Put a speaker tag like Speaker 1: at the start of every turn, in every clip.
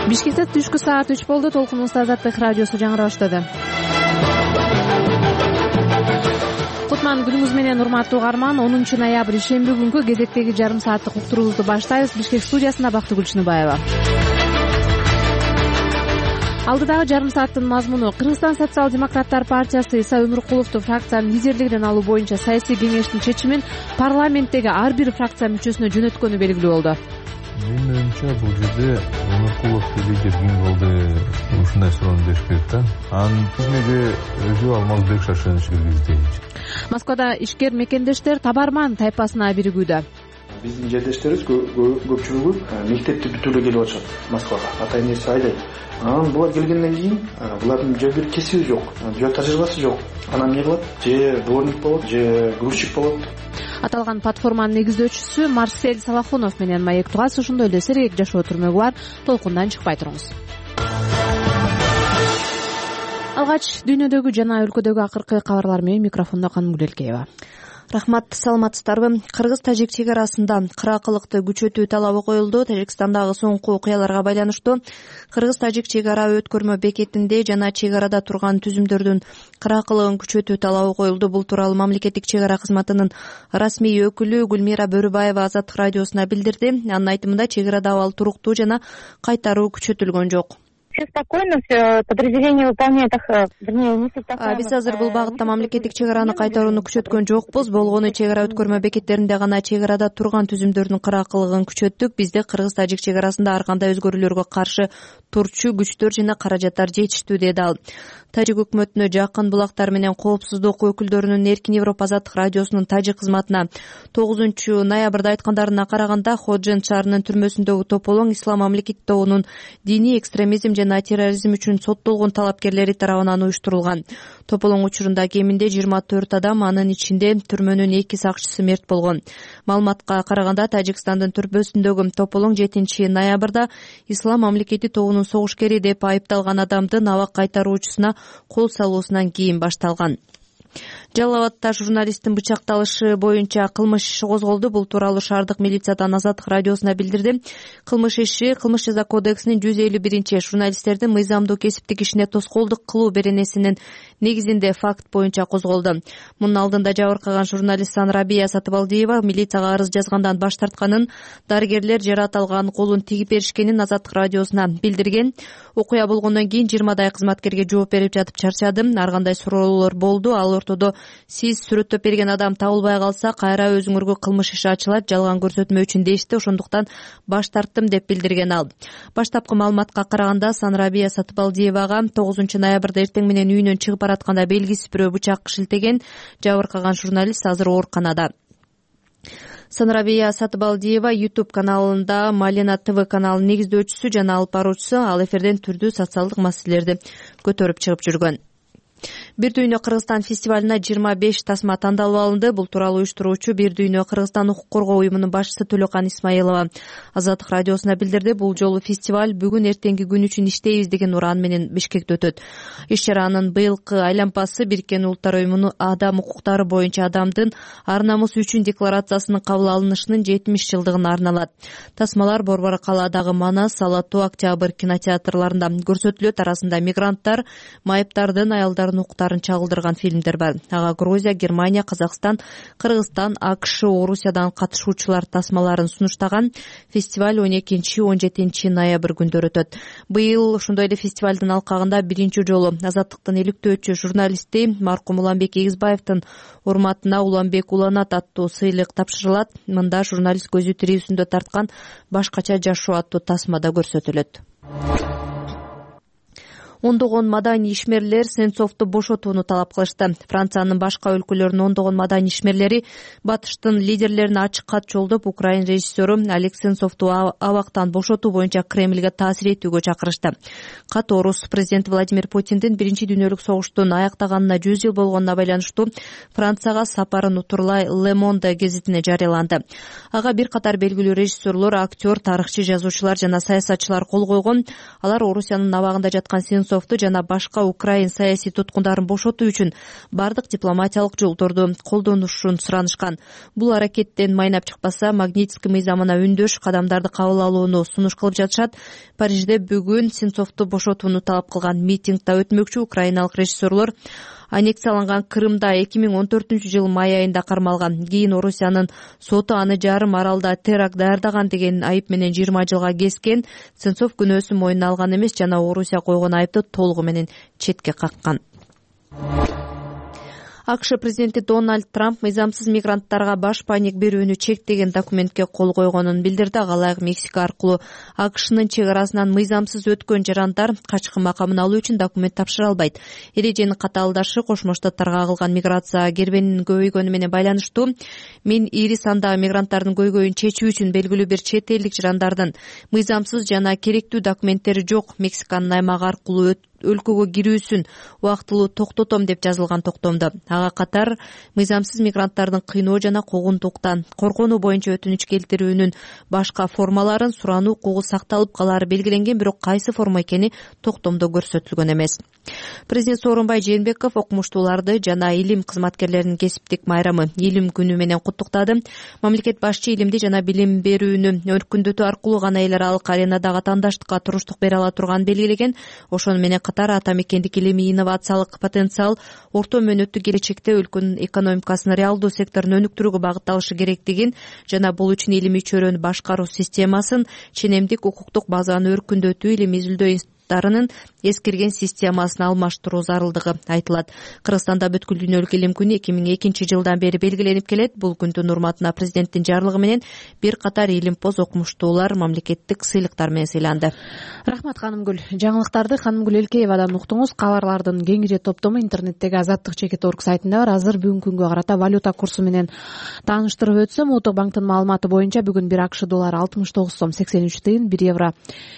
Speaker 1: Бишкекте түшкү саат 3 болду. Толкунубузда Азаттык радиосу жаңыра баштады. Кутман күнүңүз менен, урматтуу угарман. 10 ноябрь ишемби күнкү кезектеги жарым сааттык уктуруубузду баштайбыз. Бишкек студиясында Бактыгүл Чыныбаева. Алдыдагы жарым сааттын мазмуну: Кыргызстан социал-демократтар партиясы Иса Өмүркуловду фракциянын лидерлигинен алуу боюнча саясий кеңештин чечимин парламенттеги ар бир фракция мүчөсүнө жөнөткөнү белгилүү болду.
Speaker 2: Менин оюмча, бул жерде Өмүркуловду лидер ким кылды, ушундай суроону бериш керек да. Анын тизмеге өзү Алмазбек Шаршенович киргизди.
Speaker 1: Москвада ишкер мекендештер Табарман тайпасына биригүүдө.
Speaker 3: Биздин жердештерибиз көпчүлүгү мектепти бүтүрүп келип атышат Москвага. Ата энеси айдайт. Анан булар келгенден кийин булардын же бир кесиби жок, же тажрыйбасы жок. Анан эмне кылат? Же дворник болот, же грузчик болот.
Speaker 1: Аталган платформанын негиздөөчүсү Марсель Салахунов менен маектугас. Ошондой эле сергек жашоо түрмөгү бар. Толкундан чыкпай туруңуз. Алгач дүйнөдөгү жана өлкөдөгү акыркы кабарлар менен микрофондо Канымгүл Элкеева.
Speaker 4: Рахмат, саламатсыздарбы? Кыргыз-тажик чек арасында кыракылыкты күчөтүү талабы коюлду. Тажикстандагы соңку окуяларга байланыштуу кыргыз-тажик чек ара өткөрмө бекетинде жана чек арада турган түзүмдөрдүн кыракылыгын күчөтүү талабы коюлду. Бул тууралуу мамлекеттик чек ара кызматынын расмий өкүлү Гүлмира Бөрүбаева Азаттык радиосуна билдирди. Анын айтымында, чек арада абал туруктуу жана кайтаруу күчөтүлгөн жок.
Speaker 5: Все спокойно, все подразделение выполняет,
Speaker 4: Биз азыр бул багытта мамлекеттик чек араны кайтарууну күчөткөн жокпуз. Болгону чек ара өткөрмө бекеттеринде гана чек арада турган түзүмдөрдүн кыракылыгын күчөттүк. Бизде кыргыз-тажик чек арасында ар кандай өзгөрүүлөргө каршы турчу күчтөр жана каражаттар жетиштүү, деди ал. Тажик өкмөтүнө жакын булактар менен коопсуздук өкүлдөрүнүн Эркин Европа Азаттык радиосунун тажик кызматына 9 ноябрда айткандарына караганда, Ходжен шаарынын түрмөсүндөгү тополоң Ислам мамлекети тобунун диний экстремизм жана терроризм үчүн соттолгон талапкерлери тарабынан уюштурулган. Тополоң учурунда кеминде 24 адам, анын ичинде түрмөнүн 2 сакчысы мерт болгон. Маалыматка караганда, Тажикстандын түрмөсүндөгү тополоң 7 ноябрда Ислам мамлекети тобунун согушкери деп айыпталган адамдын абак кайтаруучусуна кол салуусунан кийин башталган. Жалал Абадта журналисттин бычакталышы боюнча кылмыш иши козголду. Бул тууралуу шаардык милициядан Азаттык радиосуна билдирди. Кылмыш иши Кылмыш жаза кодексинин 151 журналисттердин мыйзамдуу кесиптик ишине тоскоолдук кылуу беренесинин негизинде факт боюнча козголду. Мунун алдында жабыркаган журналист Санрабия Сатыбалдиева милицияга арыз жазгандан баш тартканын, дарыгерлер жараталган колун тигип беришкенин Азаттык радиосуна билдирген. Окуя болгондон кийин 20 кызматкерге жооп берип жатып чарчадым. Ар кандай суроолор болду. Ал ортодо сиз сүрөттөп берген адам табылбай калса, кайра өзүңөргө кылмыш иши ачылат, жалган көрсөтмө үчүн дешти. Ошондуктан баш тарттым деп билдирген ал. Баштапкы маалыматка караганда, Санрабия Сатыбалдиевага 9 ноябрда эртең менен үйүнөн чыгып баратканда белгисиз бирөө бычак шилтеген. Жабыркаган журналист азыр ооруканада. Санрабия Сатыбалдиева YouTube каналында Малина ТВ каналынын негиздөөчүсү жана алып баруучусу. Ал эфирден түрдүү социалдык маселелерди көтөрүп чыгып жүргөн. Бир дүйнө Кыргызстан фестивалына 25 тасма тандалып алынды. Бул тууралуу уюштуруучу Бир дүйнө Кыргызстан укук коргоо уюмунун башчысы Төлөкан Исмаилова Азаттык радиосуна билдирди. Бул жолу фестиваль бүгүн эртеңки күн үчүн иштейбиз деген уран менен Бишкекте өтөт. Иш-чаранын быйылкы айлампасы Бириккен Улуттар уюмунун адам укуктары боюнча адамдын ар намусу үчүн декларациясынын кабыл алынышынын 70 жылдыгына арналат. Тасмалар Борбор калаадагы Манас, Ала Тоо, Октябрь кинотеатрларында көрсөтүлөт. Арасында мигранттар, майыптардын, аялдардын укуктарын чагылдырган фильмдер бар. Ага Грузия, Германия, Казакстан, Кыргызстан, АКШ, Орусиядан катышуучулар тасмаларын сунуштаган. Фестиваль 12-17 ноябрь күндөрү өтөт. Быйыл ошондой эле фестивалдын алкагында биринчи жолу Азаттыктын иликтөөчү журналисти маркум Уланбек Эгизбаевдин урматына Уланбек Уланат аттуу сыйлык тапшырылат. Мында журналист көзү тирүүсүндө тарткан башкача жашоо аттуу тасмада көрсөтүлөт. Ондогон маданий ишмерлер Сенцовду бошотууну талап кылышты. Франциянын башка өлкөлөрүнүн ондогон маданий ишмерлери батыштын лидерлерине ачык кат жолдоп, Украин режиссеру Олег Сенцовду абактан бошотуу боюнча Кремльге таасир этүүгө чакырышты. Кат орус президенти Владимир Путиндин Биринчи дүйнөлүк согуштун аяктаганына 100 жыл болгонуна байланыштуу Францияга сапарын утурлай Le Monde гезитине жарыяланды. Ага бир катар белгилүү режиссерлор, актер, тарыхчы, жазуучулар жана саясатчылар кол койгон. Алар Орусиянын абагында жаткан Сенцов Сенцовду жана башка украин саясий туткундарын бошотуу үчүн бардык дипломатиялык жолдорду колдонушун суранышкан. Бул аракеттен майнап чыкпаса, Магнитский мыйзамына үндөш кадамдарды кабыл алууну сунуш кылып жатышат. Парижде бүгүн Сенцовду бошотууну талап кылган митингде өтмөкчү украиналык режиссерлор аннексияланган Крымда 2014 май айында кармалган. Кийин Орусиянын соту аны жарым аралда теракт даярдаган деген айып менен 20 жылга кескен. Сенцов күнөөсүн мойнуна алган эмес жана Орусия койгон айыпты толугу менен четке каккан. АКШ президенти Дональд Трамп мыйзамсыз мигранттарга баш паник берүүнү чектеген документке кол койгонун билдирди. Ага ылайык Мексика аркылуу АКШнын чек арасынан мыйзамсыз өткөн жарандар качкын макамын алуу үчүн документ тапшыра албайт. Эреженин катаалдашы Кошмо Штаттарга кылган миграция кербенинин көбөйгөнү менен байланыштуу. Мен ири сандагы мигранттардын көйгөйүн чечүү үчүн белгилүү бир чет элдик жарандардын мыйзамсыз жана керектүү документтери жок Мексиканын аймагы аркылуу өлкөгө кирүүсүн убактылуу токтотом деп жазылган токтомдо. Ага катар мыйзамсыз мигранттардын кыйноо жана куугунтуктан корконуу боюнча өтүнүч келтирүүнүн башка формаларын сурануу укугу сакталып калары белгиленген, бирок кайсы форма экени токтомдо көрсөтүлгөн эмес. Президент Сооронбай Жээнбеков окумуштууларды жана илим кызматкерлеринин кесиптик майрамы илим күнү менен куттуктады. Мамлекет башчы илимди жана билим берүүнү өркүндөтүү аркылуу гана эл аралык аренадагы атаандаштыкка туруштук бере ала турганын белгилеген. Ошону менен ата мекендик илимий инновациялык потенциал орто мөөнөттүү келечекте өлкөнүн экономикасынын реалдуу секторун өнүктүрүүгө багытталышы керектигин жана бул үчүн илимий чөйрөнү башкаруу системасын, ченемдик укуктук базаны өркүндөтүү, илимий изилдөө институттарынын эскирген системасын алмаштыруу зарылдыгы айтылат. Кыргызстанда бүткүл дүйнөлүк илим күнү 2002 жылдан бери белгиленип келет. Бул күндүн урматына президенттин жарлыгы менен бир катар илимпоз окумуштуулар мамлекеттик сыйлыктар менен сыйланды.
Speaker 1: Рахмат Ханымгүл. Жаңылыктарды Ханымгүл Элкеевадан уктуңуз. Кабарлардын кеңири топтому интернеттеги Азаттык.org сайтында бар. Азыр бүгүнкү күнгө карата валюта курсу менен тааныштырып өтсөм, Улуттук банктын маалыматы боюнча бүгүн 1 АКШ доллары 69 сом 83 тыйын, 1 евро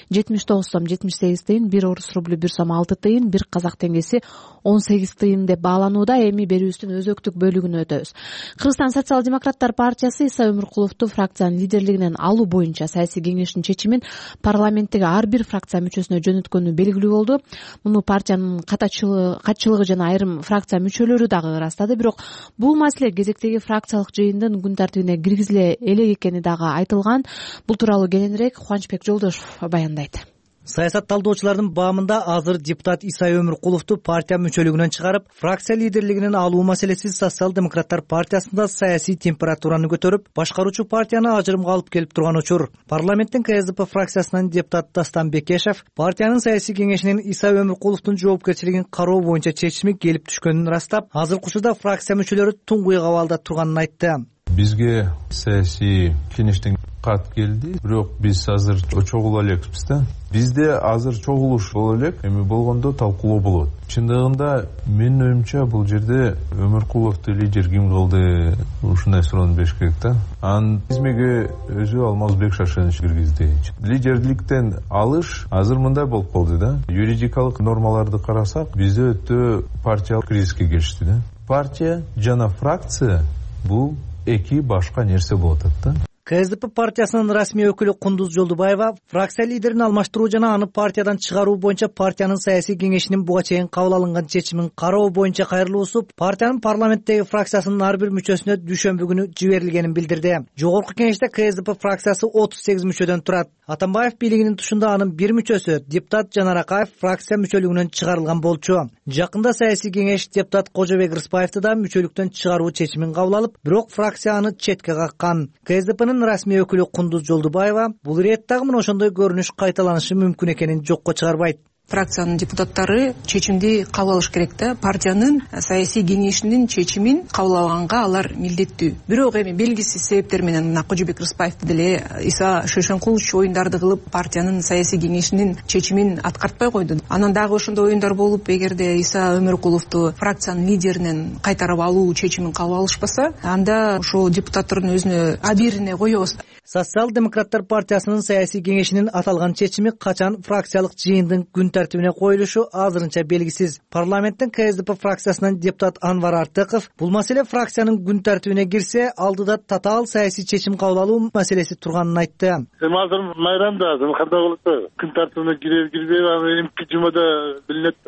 Speaker 1: 79 сом 78 тыйын, 1 орус рублю 1 сом 6 тыйын, 1 казак теңгеси 18 тыйын деп бааланууда. Эми берүүбүздүн өзөктүк бөлүгүнө өтөбүз. Кыргызстан социал-демократтар партиясы Иса Өмүркуловду фракциянын лидерлигинен алуу боюнча саясий кеңештин чечимин парламенттеги ар бир фракция мүчөсүнө жөнөткөнү белгилүү болду. Муну партиянын катчылыгы жана айрым фракция мүчөлөрү дагы ырастады. Бирок бул маселе кезектеги фракциялык жыйындын күн тартибине киргизиле элек экени дагы айтылган. Бул тууралуу кененирээк Кубанычбек Жолдошев баяндайт.
Speaker 6: Саясат талдоочулардын баамында азыр депутат Иса Өмүркуловду партия мүчөлүгүнөн чыгарып, фракция лидерлигинен алуу маселеси социал-демократтар партиясында саясий температураны көтөрүп, башкаруучу партияны ажырымга алып келип турган учур. Парламенттин КСДП фракциясынан депутат Дастан Бекешев партиянын саясий кеңешинин Иса Өмүркуловдун жоопкерчилигин кароо боюнча чечими келип түшкөнүн ырастап, азыркы учурда фракция мүчөлөрү туңгуй абалда турганын айтты.
Speaker 2: Бизге саясий кеңештен кат келди, бирок биз азыр чогула элекпиз да. Бизде азыр чогулуш боло элек, эми болгондо талкуулоо болот. Чындыгында менин оюмча бул жерде Өмүркуловду лидер ким кылды, ушундай суроону бериш керек да. Анын тизмеге өзү Алмазбек Шашенович киргизди. Лидерликтен алыш азыр мындай болуп калды да. Юридикалык нормаларды карасак, бизде өтө партиялык кризиске келишти да. Партия жана фракция бул эки башка нерсе болот да.
Speaker 6: КСДП партиясынын расмий өкүлү Кундуз Жолдубаева фракция лидерин алмаштыруу жана аны партиядан чыгаруу боюнча партиянын саясий кеңешинин буга чейин кабыл алынган чечимин кароо боюнча кайрылуусуп, партиянын парламенттеги фракциясынын ар бир мүчөсүнө дүйшөмбү күнү жиберилгенин билдирди. Жогорку кеңеште КСДП фракциясы 38 мүчөдөн турат. Атамбаев бийлигинин тушунда анын бир мүчөсү, депутат Жанар Акаев, фракция мүчөлүгүнөн чыгарылган болчу. Жакында саясий кеңеш депутат Кожобек Рыспаевди да мүчөлүктөн чыгаруу чечимин кабыл алып, бирок фракция аны четке каккан. КСДПнын расмий өкүлү Кундуз Жолдубаева бул иреттагы мына ошондой көрүнүш кайталанышы мүмкүн экенин жокко чыгарбайт.
Speaker 7: Фракциянын депутаттары чечимди кабыл алыш керек да. Партиянын саясий кеңешинин чечимин кабыл алганга алар милдеттүү. Бирок эми белгисиз себептер менен мына Кожобек Рыспаевди деле Иса Шөшөнкулович оюндарды кылып партиянын саясий кеңешинин чечимин аткартпай койду. Анан дагы ошондой оюндар болуп, эгерде Иса Өмүркуловду фракциянын лидеринен кайтарып алуу чечимин кабыл алышпаса, анда ошол депутаттардын өзүнө абийирине коебуз.
Speaker 6: Социал-демократтар партиясынын саясий кеңешинин аталган чечими качан фракциялык жыйындын күн тартибине коюлушу азырынча белгисиз. Парламенттин КСДП фракциясынан депутат Анвар Артыков бул маселе фракциянын күн тартибине кирсе, алдыда татаал саясий чечим кабыл алуу маселеси турганын айтты.
Speaker 8: Азыр майранда кандай болот? Күн тартибине кирбей, эмки жумада билинет.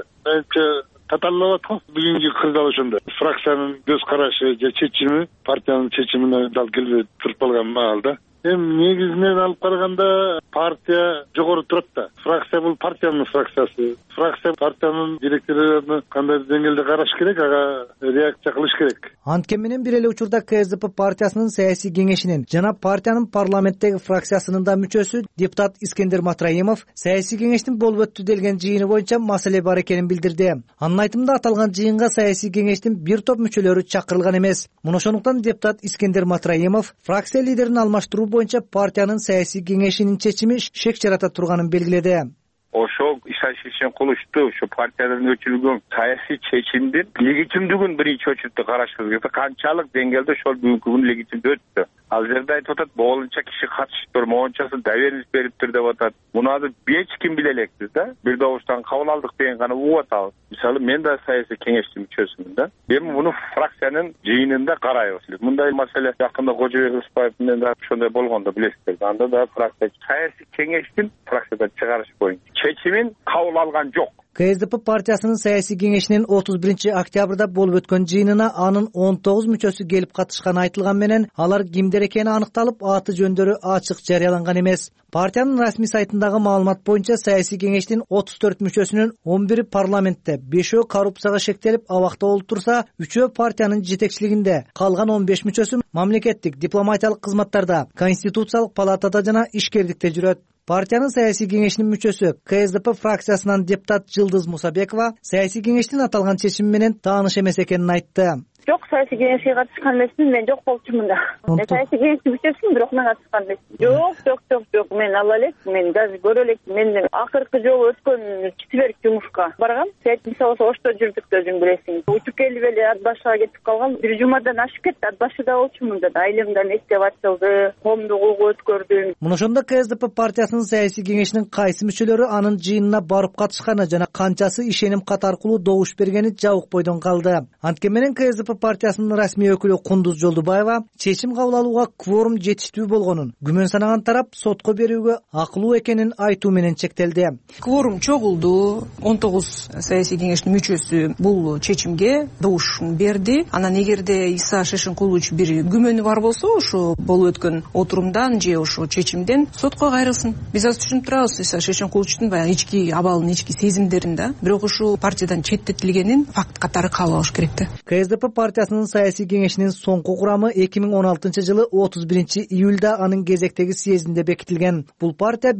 Speaker 8: Татаалап аткан бүгүнкү кырдаал ошондой. Фракциянын көз карашы же чечими партиянын чечимине дал келбей туруп калган маалда. Негизинен алып караганда партия жогору турат да. Фракция бул партиянын фракциясы. Фракция партиянын директорлорун кандай деңгээлде караш керек, ага реакция кылыш керек.
Speaker 6: Анткени менен бир эле учурда КСДП партиясынын саясий кеңешинин жана партиянын парламенттеги фракциясынын да мүчөсү депутат Искендер Матраимов саясий кеңештин болуп өттү делген жыйыны боюнча маселе бар экенин билдирди. Анын айтымында аталган жыйынга саясий кеңештин бир топ мүчөлөрү чакырылган эмес. Муну ошондуктан депутат Искендер Матраимов фракция лидерин алмаштыруу боюнча партиянын саясий кеңешинин чечими шек жарата турганын белгиледи.
Speaker 9: Ошо Иса Шишин кулушту ушу партиядан өчүрүлгөн саясий чечимдин легитимдигин биринчи очередде карашыбыз керек. Канчалык деңгээлде ошол бүгүнкү күн легитимдүү өттү. Ал жерде айтып атат, моңча киши катышыптыр, моңчасы доверенность бериптир деп атат. Муну азыр эч ким биле элекпиз да. Бир добуштан кабыл алдык деген гана угуп атабыз. Мисалы, мен да саясий кеңештин мүчөсүмүн да. Эми муну фракциянын жыйынында карайбыз. Мындай маселе жакында Кожобек Рыспаев менен да ошондой болгондо билесиздер. Анда да фракция саясий кеңештин фракциядан чыгарыш боюнча чечимин кабыл алган жок.
Speaker 6: КСДП партиясынын саясий кеңешинин 31 октябрда болуп өткөн жыйынына анын 19 мүчөсү келип катышканы айтылган менен алар кимдер экени аныкталып, аты жөндөрү ачык жарыяланган эмес. Партиянын расмий сайтындагы маалымат боюнча саясий кеңештин 34 мүчөсүнүн 11 парламентте, 5-өө коррупцияга шектелип абакта болуп турса, 3-өө партиянын жетекчилигинде, калган 15 мүчөсү мамлекеттик дипломатиялык кызматтарда, конституциялык палатада жана ишкерликте жүрөт. Партиянын саясий кеңешинин мүчөсү КСДП фракциясынан депутат Жылдыз Мусабекова саясий кеңештин аталган чечими менен тааныш эмес экенин айтты.
Speaker 5: Жок, саясий кеңешке катышкан эмесмин, мен жок болчумун да. Мен саясий кеңештин мүчөсүмүн, бирок мен катышкан эмесмин. Жок, мен ала элек, мен даже көрө элек. Мен акыркы жолу өткөн четверг жумушка баргам. Саясий болсо Ошто жүрдүк да, өзүң билесиң. Учуп келип эле ат башыга кетип калгам. Бир жумадан ашып кетти, ат башыда болчумун да. Айлымдан эстеп ачылды, коомду куугуп өткөрдүм.
Speaker 6: Муну ошондо КСДП партиясынын саясий кеңешинин кайсы мүчөлөрү анын жыйынына барып катышканы жана канчасы ишеним кат аркылуу добуш бергени жабык бойдон калды. Анткени менен КСДП партиясынын расмий өкүлү Кундуз Жолдубаева чечим кабыл алууга кворум жетиштүү болгонун, күмөн санаган тарап сотко берүүгө акылуу экенин айтуу менен чектелди.
Speaker 7: Кворум чогулду, 19 саясий кеңештин мүчөсү бул чечимге добушун берди. Анан эгерде Иса Шишинкулович бир күмөнү бар болсо, ошо болуп өткөн отурумдан же ошо чечимден сотко кайрылсын. Биз азыр түшүнүп турабыз Иса Шишинкуловичтин баягы ички абалын, ички сезимдерин да. Бирок ушул партиядан четтетилгенин факт катары кабыл алыш керек да.
Speaker 6: КСДП партиясынын саясий кеңешинин соңку курамы 2016 жылы 31 июлда анын кезектеги съездинде бекитилген. Бул партия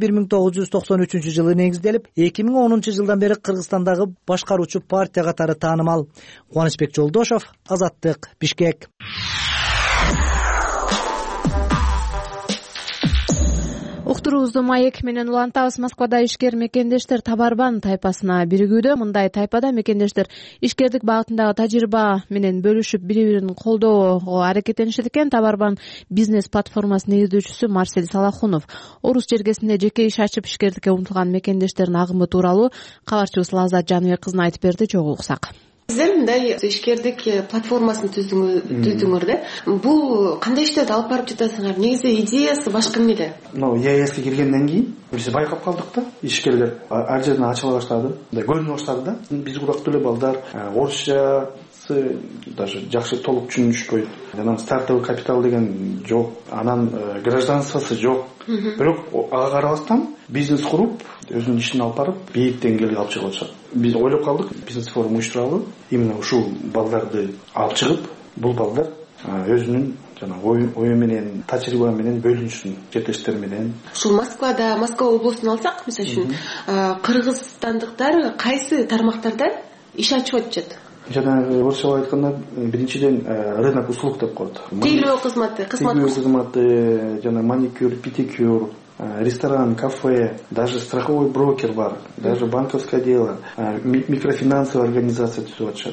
Speaker 6: 1993 жылы негизделип, 2010 жылдан бери Кыргызстандагы башкаруучу партия катары таанымал. Кубанычбек Жолдошов, Азаттык, Бишкек.
Speaker 1: Уктуруубузду маек менен улантабыз. Москвада ишкер мекендештер Табарбан тайпасына биригүүдө. Мындай тайпада мекендештер ишкердик багытындагы тажрыйба менен бөлүшүп, бири-бирин колдоого аракеттенишет экен. Табарбан бизнес платформасынын негиздөөчүсү Марсель Салахунов Орус жергесинде жеке иш ачып ишкердикке умтулган мекендештердин агымы тууралуу кабарчыбыз Лаззат Жаныбек кызына айтып берди. Жогулуксак.
Speaker 10: Сиздер мындай ишкердик платформасын түздүңөр да. Бул кандай иштерди алып барып жатасыңар? Негизи идеясы башка эмнеде?
Speaker 3: ЕАЭСке киргенден кийин биз байкап калдык да. Ишкерлер ар жерден ачыла баштады, көрүнө баштады да. Биз курактуу эле балдар орусча даже жакшы толук түшүнүшпөйт. Анан стартовый капитал деген жок, анан гражданствосы жок. Бирок ага карабастан бизнес куруп, өзүнүн ишин алып барып, бийик деңгээлге алып чыгып атышат. Биз ойлоп калдык, бизнес форум уюштуралы, именно ушул балдарды алып чыгып, бул балдар өзүнүн жана ою менен, тажрыйба менен бөлүнүшсүн, жетештер менен.
Speaker 10: Ушул Москва облусун алсак, мисалы үчүн, кыргызстандыктар кайсы тармактарда иш ачып атышат?
Speaker 3: Жана орусча айтканда биринчиден рынок услуг деп коет.
Speaker 10: Тейлөө кызматы,
Speaker 3: жана маникюр, педикюр, ресторан, кафе, даже страховой брокер бар, даже банковское дело, микрофинансовый организация түзүп атышат.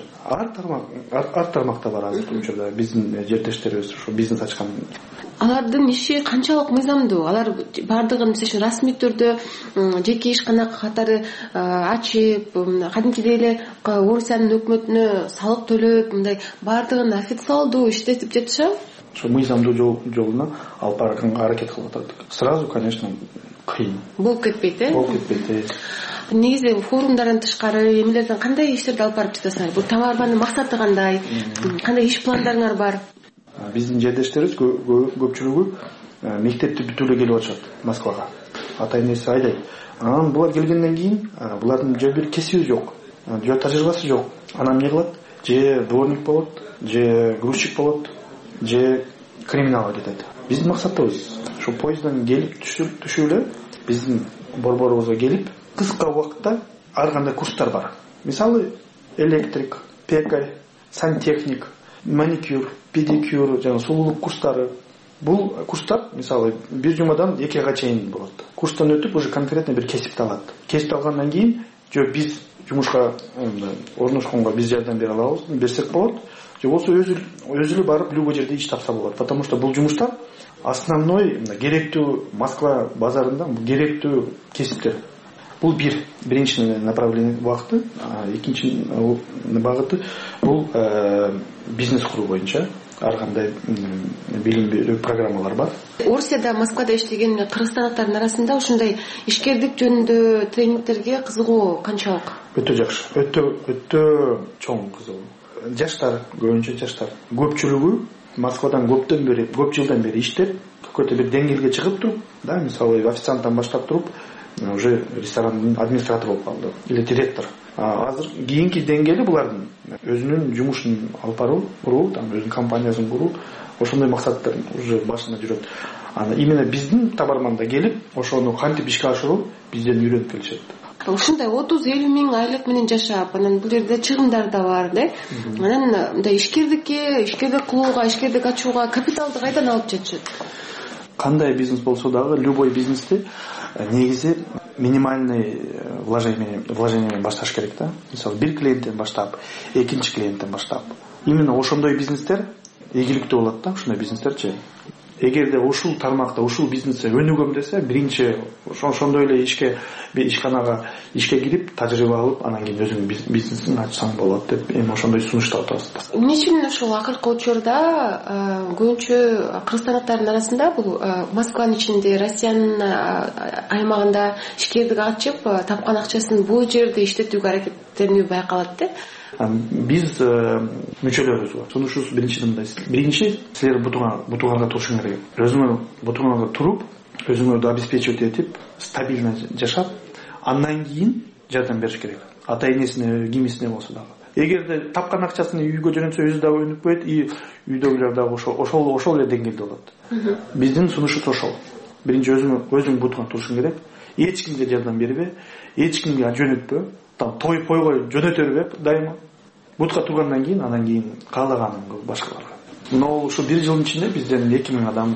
Speaker 3: Ар тармакта бар азыркы учурда биздин жертештерибиз ушу бизнес ачкан.
Speaker 10: Алардын иши канчалык мыйзамдуу? Алар бардыгын мисалы расмий түрдө жеке ишкана катары ачып, кадимкидей эле Орусиянын өкмөтүнө салык төлөп, мындай бардыгын официалдуу иштетип жатышабы?
Speaker 3: Ошо мыйзамдуу жолуна алып барганга аракет кылып атат. Сразу, конечно, кыйын.
Speaker 10: Болуп кетпейт,
Speaker 3: Болуп кетпейт.
Speaker 10: Негизи форумдардан тышкары эмелерден кандай иштерди алып барып жатасыңар? Бул табармандын максаты кандай? Кандай иш пландарыңар бар?
Speaker 3: Биздин жердештерибиз көпчүлүгү мектепти бүтүрө келип атышат Москвага. Ата энеси айдайт. Анан булар келгенден кийин булардын же бир кесиби жок, же тажрыйбасы жок. Анан эмне кылат? Же дворник болот, же грузчик болот, же криминалга кетет. Биздин максатыбыз ушу поезддан келип түшүп эле биздин борборубузга келип кыска убакытта ар кандай курстар бар. Мисалы электрик, пекарь, сантехник, маникюр, педикюр, жана сулуулук курстары. Бул курстар мисалы бир жумадан 2 айга чейин болот. Курстан өтүп уже конкретно бир кесипти алат. Кесип алгандан кийин же биз жумушка орношконго биз жардам бере алабыз, берсек болот. Же болсо өзү эле барып любой жерде иш тапса болот. Потому что бул жумуштар основной керектүү Москва базарында керектүү кесиптер. Бул биринчи направление багыты, экинчи багыты бул бизнес куруу боюнча ар кандай билим берүү программалар бар.
Speaker 10: Орусияда, Москвада иштеген кыргызстандыктардын арасында ушундай ишкердик жөнүндө тренингтерге кызыгуу канчалык?
Speaker 3: Өтө жакшы, өтө чоң кызыгуу. Жаштар, көбүнчө жаштар. Көпчүлүгү Москвадан көп жылдан бери иштеп, какой-то бир деңгээлге чыгып туруп, да, мисалы официанттан баштап туруп, уже ресторанын администратору болуп калды или директор. Азыр кийинки деңгээли булардын өзүнүн жумушун алып баруу, там өзүнүн компаниясын куруу, ошондой максаттар уже башына жүрөт. Именно биздин табарманда келип, ошону кантип ишке ашыруу бизден үйрөнүп келишет.
Speaker 10: Ушундай 30-50 миң айлык менен жашап, анан бул жерде чыгымдар да бар, да? Анан мындай ишкердик кылууга, ишкердик ачууга капиталды кайдан алып жатышат?
Speaker 3: Кандай бизнес болсо дагы, любой бизнести негизи минимальный вложение башташ керек да. Мисалы бир клиенттен баштап, экинчи клиенттен баштап. Именно ошондой бизнестер ийгиликтүү болот да, ушундай бизнестерчи. Эгерде ушул тармакта, ушул бизнесте өнүгөм десе, биринчи ошондой эле ишканага ишке кирип, тажрыйба алып, анан кийин өзүң бизнесин ачсаң болот деп, эми ошондой сунуштар атабыз.
Speaker 10: Эмне үчүн ушул акыркы учурда көбүнчө кыргызстандыктардын арасында бул Москванын ичинде, Россиянын аймагында ишкердик ачып, тапкан акчасын бул жерде иштетүүгө аракеттенүү байкалат да?
Speaker 3: Биз мүчөлөрүбүз бар. Сунушубуз биринчи силер бутуңарга турушуңар керек. Өзүңөр бутуңарга туруп, өзүңөрдү обеспечивать этип, стабильно жашап, андан кийин жардам бериш керек. Ата энесине, кимисине болсо дагы. Эгерде тапкан акчасын үйгө жөнөтсө, өзү дагы өнүкпөйт, и үйдөгүлөр дагы ошол эле деңгээлде болот. Биздин сунушубуз ошол. Биринчи өзүң бутуңа турушуң керек. Эч кимге жардам бербе, эч кимге жөнөтпө. Там той-пойго жөнөтө бербе дайыма. Бутка тургандан кийин, анан кийин каалаганын кыл башкаларга. Но ушу бир жылдын ичинде бизден 2000 адам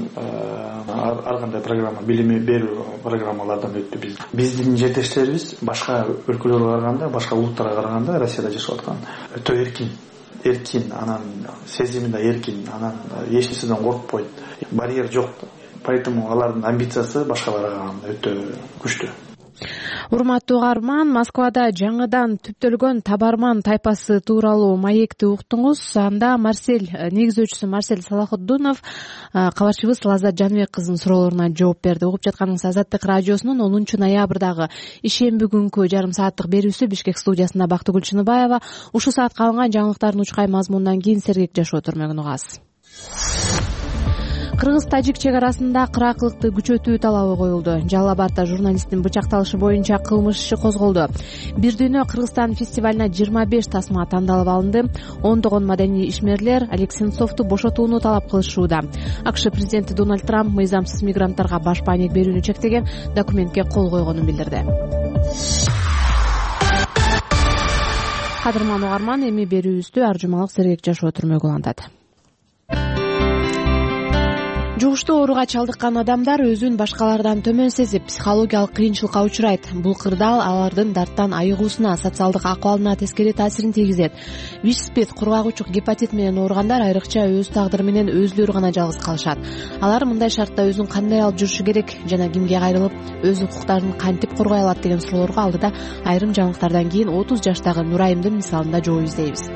Speaker 3: ар кандай программа, билим берүү программалардан өттү. Биздин жетекчилерибиз башка өлкөлөргө караганда, башка улуттарга караганда Россияда жашап аткан өтө эркин, анан сезими да эркин, анан эч нерседен коркпойт. Барьер жок. Поэтому алардын амбициясы башкаларга караганда өтө күчтүү.
Speaker 1: Урматтуу угарман, Москвада жаңыдан түптөлгөн табарман тайпасы тууралуу маекти уктуңуз. Анда негизөөчүсү Марсель Салахутдинов кабарчыбыз Лаззат Жаныбек кызынын суроолоруна жооп берди. Угуп жатканыңыз Азаттык радиосунун 10 ноябрдагы ишемби күнкү жарым сааттык берүүсү. Бишкек студиясында Бактыгүл Чыныбаева. Ушул саатка алынган жаңылыктардын учкай мазмунунан кийин сергек жашоо түрмөгүн угасыз. Кыргыз-тажик чек арасында кыракылыкты күчөтүү талабы коюлду. Жалал Абадта журналисттин бычакталышы боюнча кылмыш иши козголду. Бир дүйнө Кыргызстан фестивалына 25 тасма тандалып алынды. Ондогон маданий ишмерлер Алексей Сенцовду бошотууну талап кылышууда. АКШ президенти Дональд Трамп мыйзамсыз мигранттарга баш пайнек берүүнү чектеген документке кол койгонун билдирди. Кадырман угарман, эми берүүбүздү ар жумалык сергек жашоо түрмөгү улантат. Турмуштуу ооруга чалдыккан адамдар өзүн башкалардан төмөн сезип, психологиялык кыйынчылыкка учурайт. Бул кырдаал алардын дарттан айыгуусуна, социалдык акыбалына тескери таасирин тийгизет. ВИЧ/СПИД, кургак учук, гепатит менен ооругандар айрыкча өз тагдыры менен өзүлөрү гана жалгыз калышат. Алар мындай шартта өзүн кандай алып жүрүшү керек жана кимге кайрылып өз укуктарын кантип коргой алат деген суроолорго алдыда айрым жаңылыктардан кийин 30 жаштагы Нурайымдын мисалында жооп издейбиз.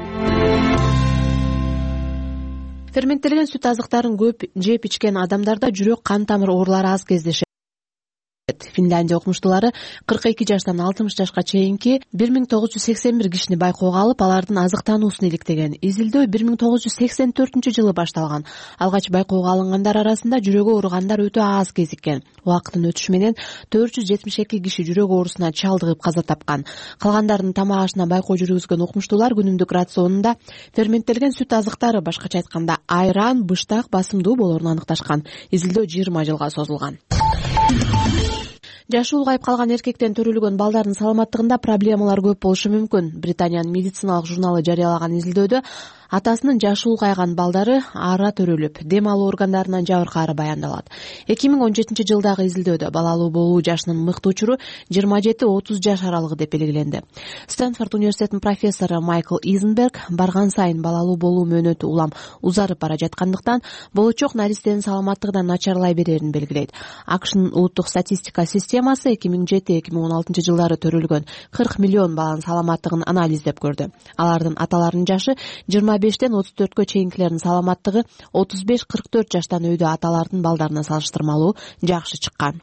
Speaker 1: Ферменттелген сүт азыктарын көп жеп ичкен адамдарда жүрөк кан тамыр оорулары аз кездешет. Финляндия окумуштуулары 42 жаштан 60 жашка чейинки 1981 кишини байкоого алып, алардын азык таануусун иликтеген. Изилдөө 1984-жылы башталган. Алгач байкоого алынгандар арасында жүрөгү ооругандар өтө аз кезиккен. Убакыттын өтүшү менен 472 киши жүрөк оорусуна чалдыгып каза тапкан. Калгандардын тамак ашына байкоо жүргүзгөн окумуштуулар күнүмдүк рационунда ферменттелген сүт азыктары, башкача айтканда айран, быштак басымдуу болоорун аныкташкан. Изилдөө 20 жылга созулган. Жашы улгайып калган эркектен төрөлгөн балдардын саламаттыгында проблемалар көп болушу мүмкүн. Британиянын медициналык журналы жарыялаган изилдөөдө атасынын жашы улгайган балдары ара төрөлүп, дем алуу органдарынан жабыркаары баяндалат. 2017-жылдагы изилдөөдө балалуу болуу жашынын мыкты учуру 27-30 жаш аралыгы деп белгиленди. Стэнфорд университетинин профессору Майкл Изенберг барган сайын балалуу болуу мөөнөтү улам узарып бара жаткандыктан болочок наристенин саламаттыгы да начарлай берерин белгилейт. АКШнын улуттук статистика системасы 2007-2016 жылдары төрөлгөн 40 миллион баланын саламаттыгын анализдеп көрдү. Алардын аталарынын жашы 25-тен 34-кө чейинкилердин саламаттыгы 35-44 жаштан өйдө аталардын балдарына салыштырмалуу жакшы чыккан.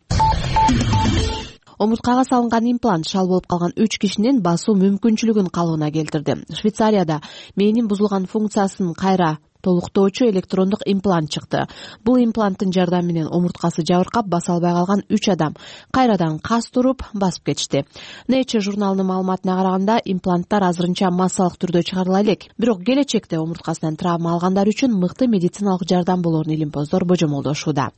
Speaker 1: Омурткага салынган имплант шал болуп калган 3 кишинин басуу мүмкүнчүлүгүн калыбына келтирди. Швейцарияда мээнин бузулган функциясын кайра толуктоочу электрондук имплант чыкты. Бул импланттын жардамы менен омурткасы жабыркап баса албай калган 3 адам кайрадан кас туруп басып кетишти. Nature журналынын маалыматына караганда, импланттар азырынча массалык түрдө чыгарыла элек. Бирок келечекте омурткасынан травма алгандар үчүн мыкты медициналык жардам болоорун илимпоздор божомолдошууда.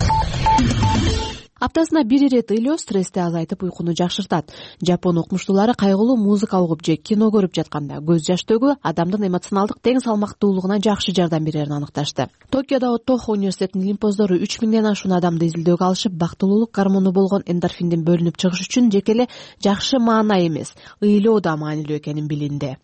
Speaker 1: Аптасына бир ирет ыйлоо стрессти азайтып, уйкуну жакшыртат. Жапон окумуштуулары кайгылуу музыка угуп же кино көрүп жатканда көз жаш төгүү адамдын эмоционалдык тең салмактуулугуна жакшы жардам берерин аныкташты. Токиодо Тохо университетинин илимпоздору 3000ден ашуун адамды изилдөөгө алышып, бактылуулук гормону болгон эндорфиндин бөлүнүп чыгышы үчүн жеке эле жакшы маана эмес, ыйлоо да маанилүү экенин билинди.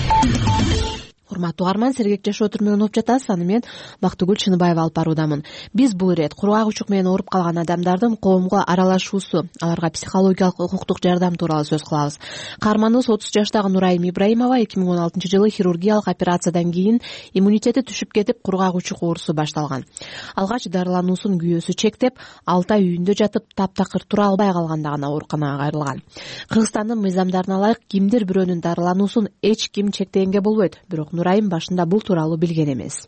Speaker 1: Урматтуу угарман, сергек жашоо түрмөгүн угуп жатасыз. Аны мен Бактыгүл Чыныбаева алып баруудамын. Биз бул ирет кургак учук менен ооруп калган адамдардын коомго аралашуусу, аларга психологиялык укуктук жардам тууралуу сөз кылабыз. Каарманыбыз 30 жаштагы Нурайым Ибраимова 2016-жылы хирургиялык операциядан кийин иммунитети түшүп кетип, кургак учук оорусу башталган. Алгач дарылануусун күйөөсү чектеп, 6 ай үйүндө жатып, таптакыр тура албай калганда гана ооруканага кайрылган. Кыргызстандын мыйзамдарына ылайык кимдир бирөөнүн дарылануусун эч ким чектегенге болбойт. Бирок Нурайым башында бул тууралуу билген эмес.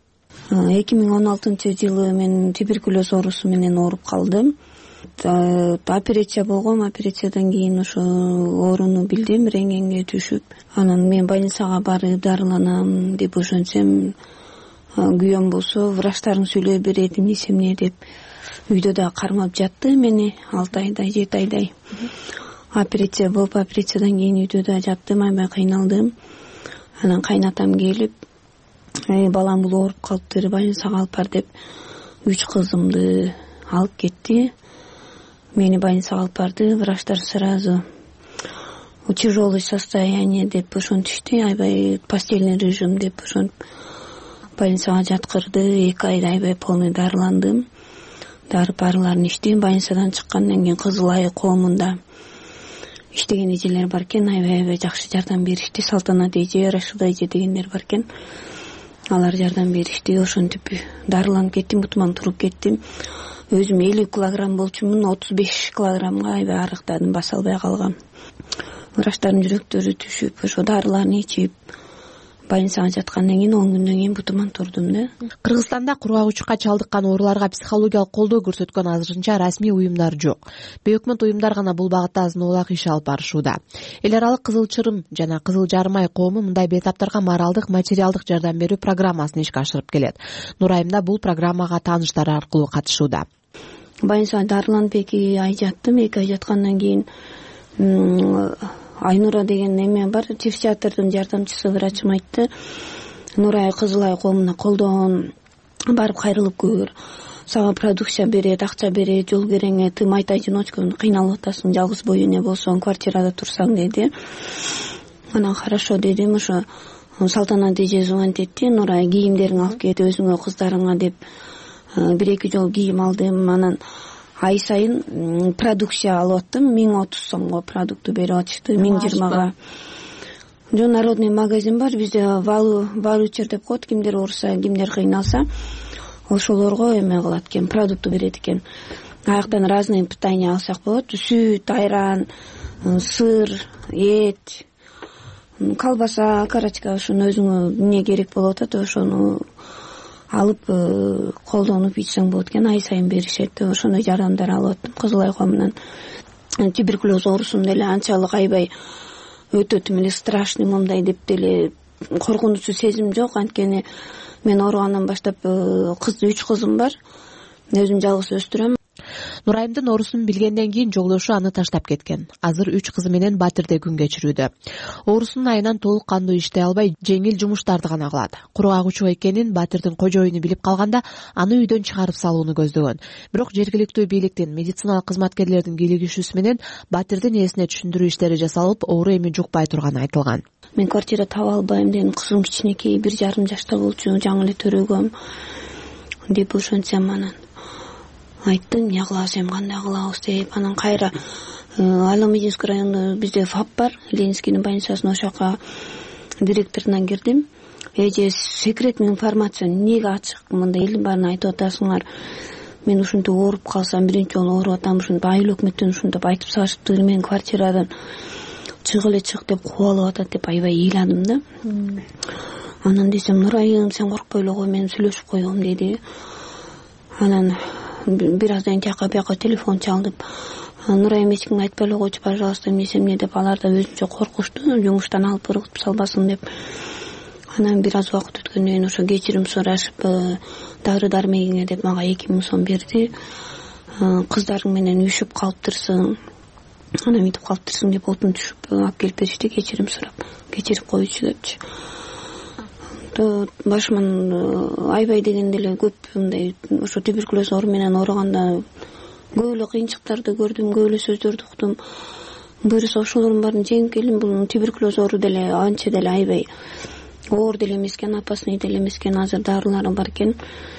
Speaker 11: 2016-жылы мен туберкулез оорусу менен ооруп калдым. Операция болгом. Операциядан кийин ошо ооруну билдим, рентгенге түшүп, анан мен больницага барып дарыланам деп ошентсем, күйөөм болсо врачтардын сүйлөй берет, эмнесе эмне деп үйдө да кармап жатты мени 6 айдай, 7 айдай. Операция болуп, операциядан кийин үйдө да жаттым, аябай кыйналдым. Анан кайнатам келип, балам бул ооруп калыптыр, больницага алып бар деп 3 кызымды алып кетти. Мени больницага алып барды, врачтар сразу тяжелое состояние деп ошентишти, аябай постельный режим деп ошентип больницага жаткырды. 2 айда аябай полный дарыландым. Дары-парыларын иштим. Больницадан чыккандан кийин Кызыл Ай коомунда иштеген эжелер бар экен, аябай жакшы жардам беришти. Салтанат эже, Рашида эже дегендер бар экен. Алар жардам беришти. Ошентип дарыланып кеттим, бутуман туруп кеттим. Өзүм 50 килограмм болчумун, 35 килограммга аябай арыктадым, баса албай калгам. Врачтардын жүрөктөрү түшүп, ошо дарыларын ичип, больницага жаткандан кийин 10 күндөн кийин бутуман турдум да.
Speaker 1: Кыргызстанда кургак учукка чалдыккан ооруларга психологиялык колдоо көрсөткөн азырынча расмий уюмдар жок. Бейөкмөт уюмдар гана бул багытта азын-оолак иш алып барышууда. Эл аралык Кызыл Чырым жана Кызыл Жарым Ай коому мындай бейтаптарга моралдык, материалдык жардам берүү программасын ишке ашырып келет. Нурайымда бул программага тааныштары аркылуу катышууда.
Speaker 11: Больницада дарыланып 2 ай жаттым. 2 ай жаткандан кийин Айнура деген эме бар, психиатрдын жардамчысы врачым айтты, Нурай Кызыл Ай коомуна колдон барып кайрылып көр. сага продукция берет, акча берет, жол кереңе тым айта одиночкон кыйналып атасың, жалгыз бой эне болсоң, квартирада турсаң деди. Анан хорошо дедим, ошо Салтанат эже звонить этти, Нурай кийимдериңди алып кет өзүңө, кыздарыңа деп 1-2 жол кийим алдым. Анан ай сайын продукция алып аттым, 1030 сомго продукту берип атышты, 1020-га. Жо народный магазин бар бизде, валучер деп коет, кимдер ооруса, кимдер кыйналса ошолорго эме кылат экен, продукту берет экен. Аяктан разные питание алсак болот, сүт, айран, сыр, эт, колбаса, карачка, ошону өзүңө эмне керек болуп атат, ошону алып колдонуп ичсең болот экен. Ай сайын беришет, ошондой жардамдар алып аттым. Кызыл айга менен туберкулез оорусун деле анчалык аябай өтө тим эле страшный мындай деп деле коркунучу сезим жок. Анткени мен ооругандан баштап 3 кызым бар, өзүм жалгыз өстүрөм.
Speaker 1: Нурайымдын оорусун билгенден кийин жолдошу аны таштап кеткен. Азыр 3 кызы менен Батирде күн кечирүүдө. Оорусунун айынан толук кандуу иштей албай, жеңил жумуштарды гана кылат. Кургагучу экенин Батирдин кожоюну билип калганда, аны үйдөн чыгарып салууну көздөгөн. Бирок жергиликтүү бийликтин, медициналык кызматкерлердин кийлигишүүсү менен Батирдин ээсине түшүндүрүү иштери жасалып, оору эми жукпай турганы айтылган.
Speaker 11: Мен квартира таба албайм дедим, кызым кичинекей 1,5 жашта болчу, жаңы эле төрөгөм деп ошентсем, анан айттым, эмне кылабыз, эми кандай кылабыз деп. Анан кайра Аломединский районунда бизде ФАП бар, Ленинскийдин больницасына, ошока директорунан кирдим. Эже секретный информация эмнеге ачык, мындай элдин баарын айтып атасыңар, мен ушинтип ооруп калсам, биринчи жолу ооруп атам, ушинтип айыл өкмөттөн ушинтип айтып салышыптыр, мен квартирадан чыгып эле чык деп кубалып атат деп аябай ыйладым да. Анан десем, Нурайым, сен коркпой эле кой, мен сүйлөшүп койгом деди. Анан бир аздан тияка бияка телефон чалдып, Нурайым, эч кимге айтпай эле койчу, пожалуйста, эмне деп, алар да өзүнчө коркушту, жумуштан алып ыргытып салбасын деп. Анан бир аз убакыт өткөндөн кийин ошо кечирим сурашып, дары-дармегиңе деп мага 2000 сом берди. Кыздарың менен үшүп калыптырсың, анан мынтип калыптырсың деп отун түшүп алып келип беришти, кечирим сурап, кечирип коючу депчи. Башыман аябай дегенде эле көп мындай ошо туберкулез оору менен ооруганда көп эле кыйынчылыктарды көрдүм, көп эле сөздөрдү уктум. Буюрса ошолордун баарын жеңип келдим. Бул туберкулез оору деле анча деле аябай оор деле эмес экен, опасный деле эмес экен, азыр дарылары бар экен.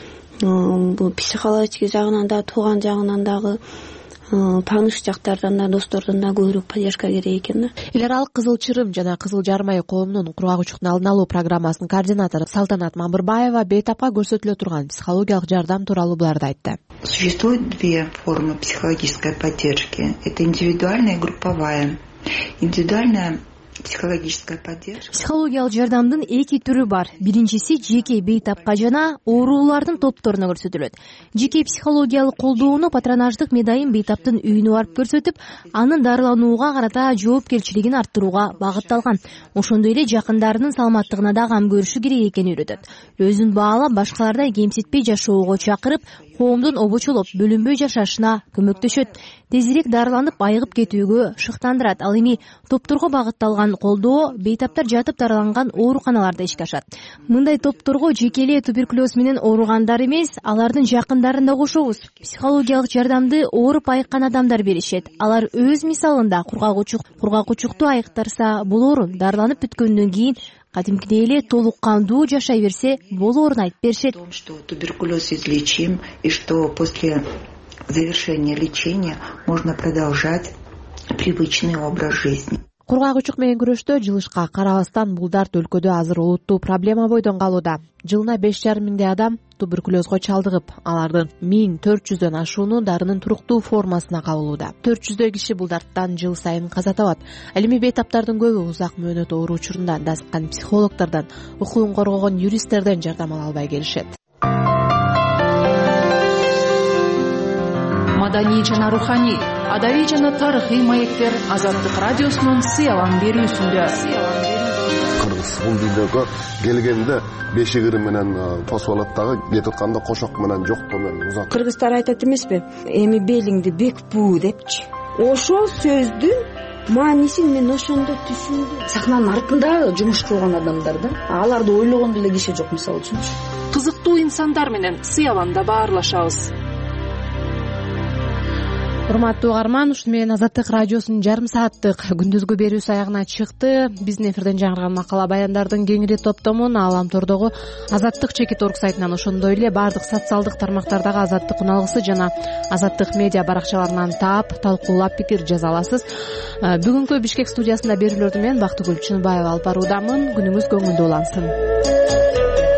Speaker 11: Бул психологический жагынан да, тууган жагынан дагы, тааныш жактардан да, достордон да көбүрөөк поддержка керек экен.
Speaker 1: Эл аралык Кызыл Чырым жана Кызыл Жармай коомунун кургагучтуктун алдын алуу программасынын координатору Салтанат Мамырбаева бейтапка көрсөтүлө турган психологиялык жардам тууралуу буларды айтты.
Speaker 12: Существует 2 формы психологической поддержки. Это индивидуальная и групповая. Индивидуальная психологическая поддержка.
Speaker 13: Психологиялык жардамдын 2 түрү бар. Биринчиси жеке бейтапка жана оорулуулардын топторуна көрсөтүлөт. Жеке психологиялык колдоону патронаждык медайым бейтаптын үйүнө барып көрсөтүп, анын дарыланууга карата жоопкерчилигин арттырууга багытталган. Ошондой эле жакындарынын саламаттыгына да кам көрүшү керек экенин үйрөтөт. Өзүн баалап, башкалардай кемситпей жашоого чакырып, коомдун обочолоп, бөлүнбөй жашашына көмөктөшөт. Тезирээк дарыланып, айыгып кетүүгө шыктандырат. Ал эми топторго багытталган колдоо бейтаптар жатып дарыланган ооруканаларда ишке ашат. Мындай топторго жеке эле туберкулез менен ооругандар эмес, алардын жакындарын да кошобуз. Психологиялык жардамды ооруп айыккан адамдар беришет. Алар өз мисалында кургакучукту айыктарса болоорун, дарыланып бүткөндөн кийин кадимкидей эле толук кандуу жашай берсе болоорун айтып беришет.
Speaker 12: Что туберкулез излечим и что после завершения лечения можно продолжать привычный образ жизни.
Speaker 1: Кургагучук менен күрөштө жылышка карабастан бул дарт өлкөдө азыр олуттуу проблема бойдон калууда. Жылына 5,5 миңдей адам туберкулезго чалдыгып, алардын 1400дөн ашууну дарынын туруктуу формасына кабылууда. 400 киши бул дарттан жыл сайын каза табат. Ал эми бейтаптардын көбү узак мөөнөт оору учурунда дасыккан психологдордон, укугун коргогон юристтерден жардам ала албай келишет.
Speaker 14: Маданий жана руханий, адабий жана тарыхый маектер Азаттык радиосунун сыялан берүүсүндө.
Speaker 15: Кыргыз бул дүйнөгө келгенде бешигири менен тосуп алат дагы, кетип атканда кошок менен жокто менен узат.
Speaker 16: Кыргыздар айтат эмеспи? Эми белиңди бек буу депчи. Ошол сөздү
Speaker 11: маанисин мен ошондо түшүндүм. Сахнанын артында жумуш кылган адамдар да, аларды ойлогон деле киши жок, мисалы үчүнчү.
Speaker 14: Кызыктуу инсандар менен сыяланда баарлашабыз.
Speaker 1: Урматтуу угарман, ушуну менен Азаттык радиосунун жарым сааттык күндүзгү берүүсү аягына чыкты. Биздин эфирден жаңырган макала баяндардын кеңири топтомун Ааламтордогу Азаттык.org сайтынан, ошондой эле баардык социалдык тармактардагы Азаттык уналгысы жана Азаттык медиа баракчаларынан таап, талкуулап пикир жаза аласыз. Бүгүнкү Бишкек студиясында берүүлөрдү мен Бактыгүл Чынбаева алып баруудамын. Күнүңүз көңүлдүү улансын.